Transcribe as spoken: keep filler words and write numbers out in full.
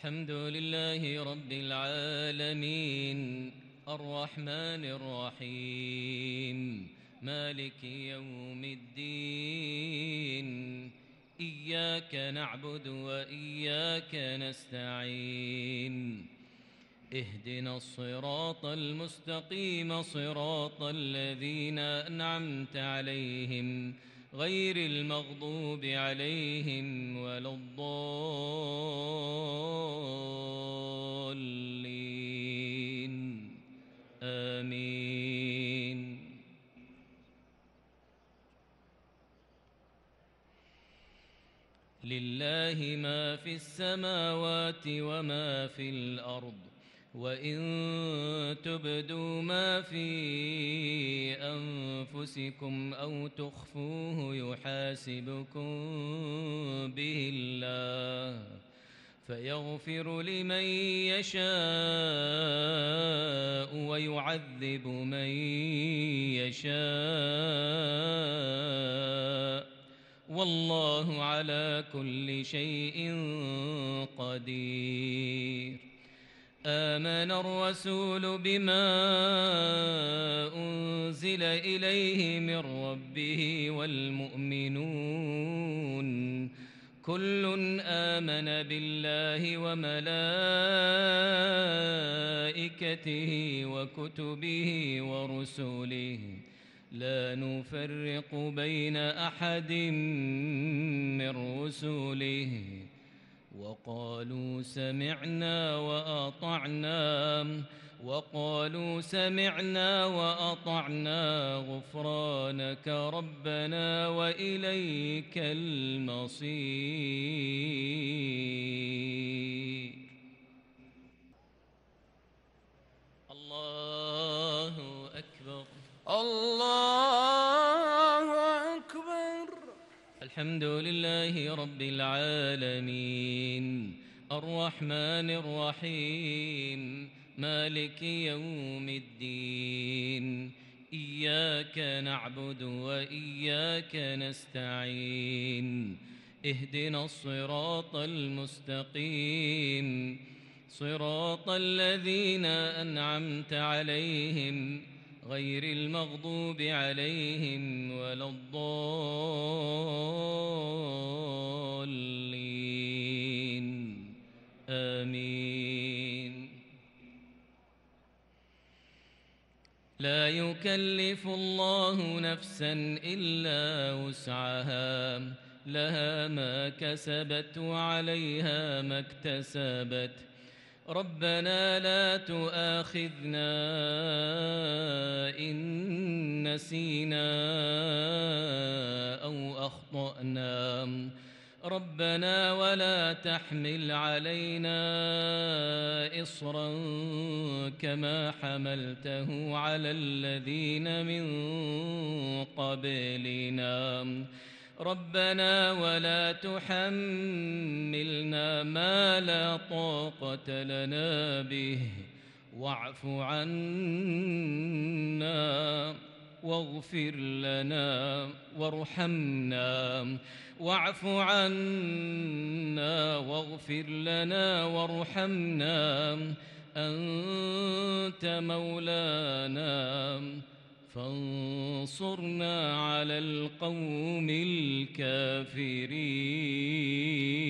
الحمد لله رب العالمين الرحمن الرحيم مالك يوم الدين إياك نعبد وإياك نستعين اهدنا الصراط المستقيم صراط الذين أنعمت عليهم غير المغضوب عليهم ولا الضالين آمين. لله ما في السماوات وما في الأرض وإن تبدوا ما في أنفسكم أو تخفوه يحاسبكم به الله فيغفر لمن يشاء ويعذب من يشاء والله على كل شيء قدير. آمن الرسول بما أنزل إليه من ربه والمؤمنون كل آمن بالله وملائكته وكتبه ورسله لا نفرق بين أحد من رسله وقالوا سمعنا وأطعنا وقالوا سمعنا وأطعنا غفرانك ربنا وإليك المصير. الله أكبر الله أكبر. الحمد لله رب العالمين الرحمن الرحيم مالك يوم الدين إياك نعبد وإياك نستعين اهدنا الصراط المستقيم صراط الذين أنعمت عليهم غير المغضوب عليهم ولا الضالين آمين. لا يكلف الله نفسا إلا وسعها لها ما كسبت وعليها ما اكتسبت ربنا لا تؤاخذنا إن نسينا أو أخطأنا ربنا ولا تحمل علينا إصرا كما حملته على الذين من قبلنا ربنا ولا تحملنا ما لا طاقة لنا به واعف عنا واغفر لنا وارحمنا واعف عنا واغفر لنا وارحمنا أنت مولانا فانصرنا على القوم الكافرين.